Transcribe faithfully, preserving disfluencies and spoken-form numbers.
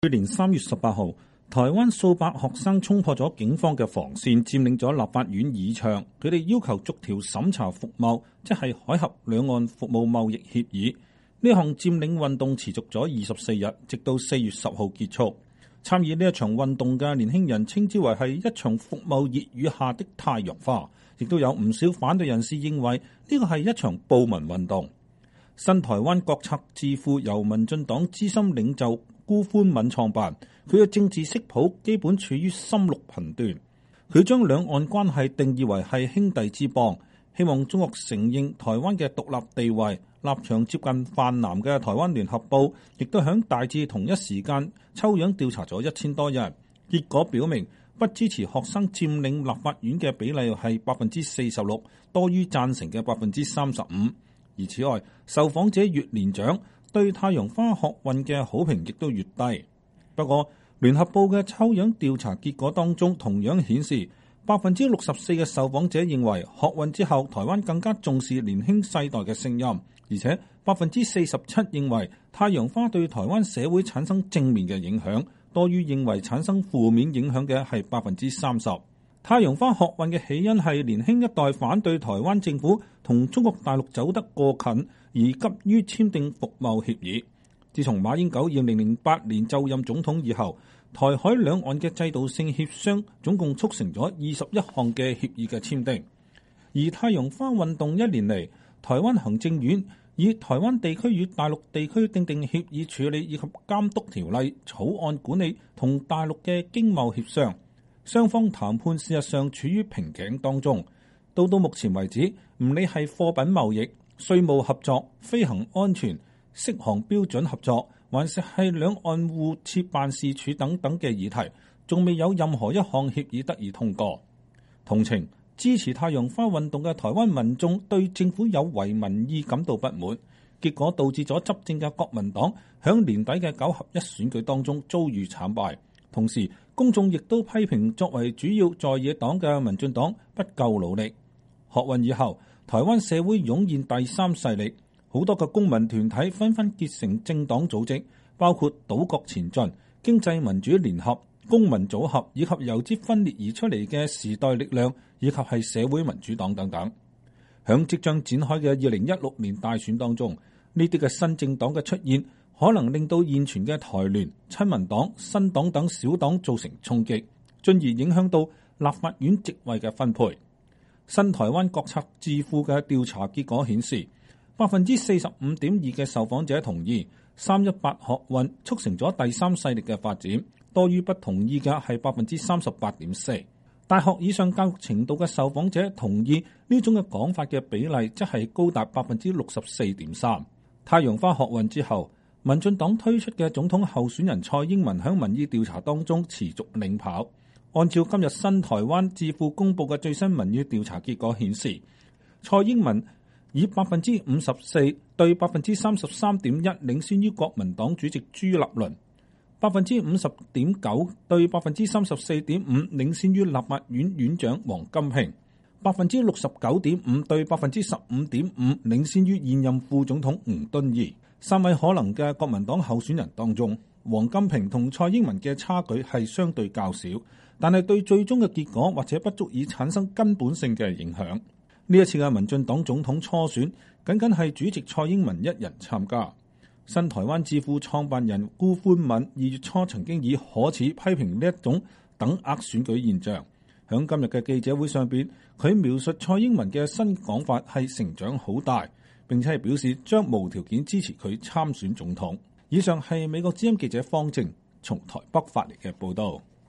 去年三月十八號，台灣數百學生衝破咗警方嘅防線，佔領咗立法院議場。佢哋要求逐條審查服貿，即係海峽兩岸服務貿易協議。呢項佔領運動持續咗二十四日，直到四月十號結束。參與呢一場運動嘅年輕人稱之為係一場服貿熱雨下的太陽花，亦都有唔少反對人士認為呢個係一場暴民運動。新台灣國策智庫由民進黨資深領袖辜寬敏創辦，佢嘅政治色譜基本處於深綠頻段。佢將兩岸關係定義為係兄弟之邦，希望中國承認台灣嘅獨立地位。立場接近泛藍嘅台灣聯合報亦都響大致同一時間抽樣調查咗一千多人，結果表明不支持學生佔領立法院嘅比例係百分之四十六，多於贊成嘅百分之三十五。而此外，受訪者越年長，對太陽花學運嘅好評亦都越低。不過，聯合報嘅抽樣調查結果當中同樣顯示，百分之六十四嘅受訪者認為學運之後，台灣更加重視年輕世代嘅聲音，而且百分之四十七認為太陽花對台灣社會產生正面嘅影響，多於認為產生負面影響嘅係百分之三十。太陽花學運嘅起因係年輕一代反對台灣政府同中國大陸走得過近，而急於簽訂服貿協議。自從馬英九二零零八年就任總統以後，台海兩岸嘅制度性協商總共促成咗二十一項嘅協議嘅簽訂。而太陽花運動一年嚟，台灣行政院以台灣地區與大陸地區訂定協議處理以及監督條例草案管理同大陸嘅經貿協商，雙方談判事實上處於瓶頸當中。到到目前為止，唔理係貨品貿易、稅務合作、飛行安全、適航標準合作，還是係兩岸互設辦事處等等嘅議題，仲未有任何一項協議得以通過。同情支持太陽花運動嘅台灣民眾對政府有違民意感到不滿，結果導致咗執政嘅國民黨響年底嘅九合一選舉當中遭遇慘敗。同時，公眾亦都批評作為主要在野黨嘅民進黨不夠努力。學運以後，台灣社會湧現第三勢力，好多嘅公民團體紛紛結成政黨組織，包括島國前進、經濟民主聯合、公民組合，以及由之分裂而出嚟嘅時代力量，以及係社會民主黨等等。響即將展開嘅二零一六年大選當中，呢啲嘅新政黨嘅出現，可能令到現存嘅台聯、親民黨、新黨等小黨造成衝擊，進而影響到立法院席位嘅分配。新台灣國策智庫嘅調查結果顯示，百分之四十五點二嘅受訪者同意三一八學運促成咗第三勢力嘅發展，多於不同意嘅係百分之三十八點四。大學以上教育程度嘅受訪者同意呢種嘅講法嘅比例，即係高達百分之六十四點三。太陽花學運之後，民進黨推出嘅總統候選人蔡英文喺民意調查當中持續領跑。按照今日新台灣智庫公布嘅最新民意調查結果顯示，蔡英文以百分之五十四對百分之三十三點一領先於國民黨主席朱立倫，百分之五十點九對百分之三十四點五領先於立法院院長王金平，百分之六十九點五對百分之十五點五領先於現任副總統吳敦義。三位可能嘅國民黨候選人當中，王金平同蔡英文嘅差距係相對較少，但係對最終嘅結果或者不足以產生根本性嘅影響。呢一次嘅民進黨總統初選，僅僅係主席蔡英文一人參加。新台灣智庫創辦人辜寬敏二月初曾經以可恥批評呢一種等額選舉現象。響今日嘅記者會上邊，佢描述蔡英文嘅新講法係成長好大，並且係表示將無條件支持佢參選總統。以上係美國之音記者方正從台北發嚟嘅報道。